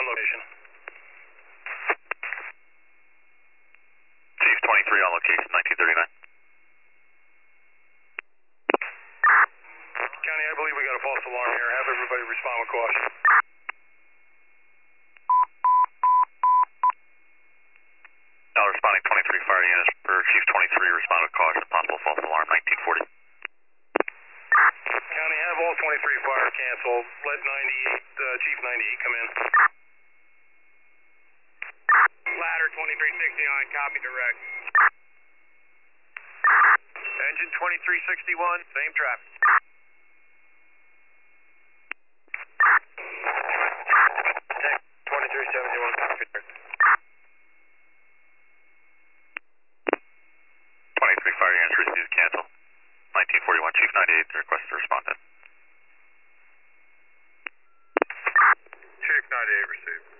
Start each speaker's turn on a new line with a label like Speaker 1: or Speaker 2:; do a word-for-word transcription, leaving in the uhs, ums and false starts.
Speaker 1: on location.
Speaker 2: Chief twenty-three on location, nineteen thirty-nine.
Speaker 1: County, I believe we got a false alarm here. Have everybody respond with caution.
Speaker 2: Now responding twenty-three fire units for Chief twenty-three, respond with caution, possible false alarm, nineteen forty.
Speaker 1: County, have all twenty-three fire canceled. Let ninety-eight, uh, Chief ninety-eight come in.
Speaker 3: Ladder twenty-three sixty-nine, copy direct.
Speaker 1: Engine twenty-three sixty-one, same traffic. Tech twenty-three seventy-one, copy direct.
Speaker 2: twenty-three fire units received cancel. nineteen forty-one, Chief ninety-eight, request to respond in.
Speaker 1: Chief ninety-eight received.